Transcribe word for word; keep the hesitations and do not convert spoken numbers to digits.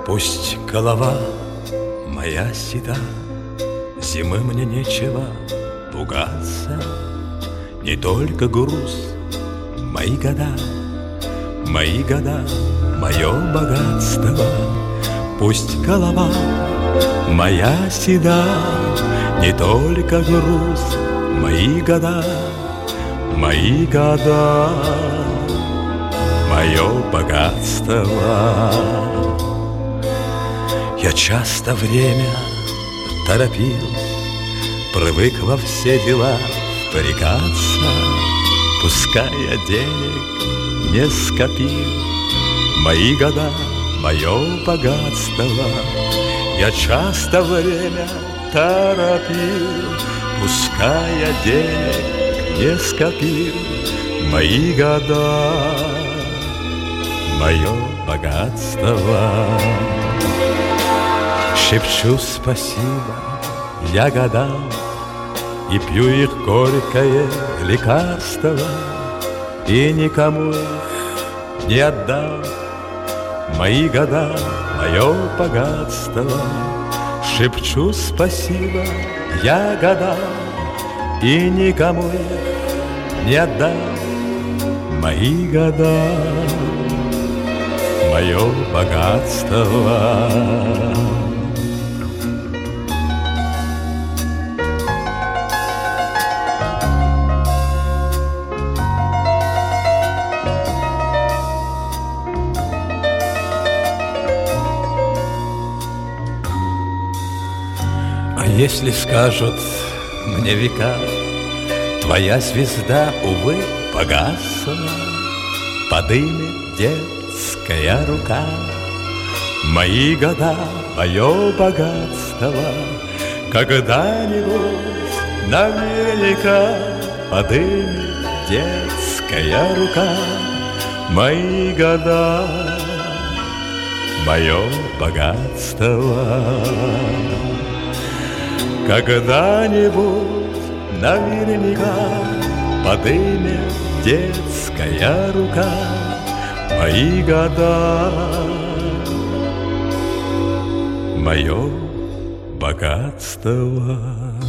Пусть голова моя седа, зимы мне нечего пугаться. Не только груз, мои года, мои года, мое богатство. Пусть голова моя седа, не только груз, мои года, мои года, мое богатство. Я часто время торопил, привык во все дела впрягаться. Пускай я денег не скопил, мои года, мое богатство. Я часто время торопил, пускай я денег не скопил, мои года, мое богатство. Шепчу спасибо я годам и пью их горькое лекарство, и никому их не отдам, мои года, мое богатство. Шепчу спасибо я годам и никому их не отдам, мои года, мое богатство. А если скажут мне века, твоя звезда, увы, погасла, подымет детская рука, мои года, мое богатство. Когда-нибудь наверняка подымет детская рука, мои года, мое богатство. Когда-нибудь наверняка подымет детская рука, мои года, мое богатство.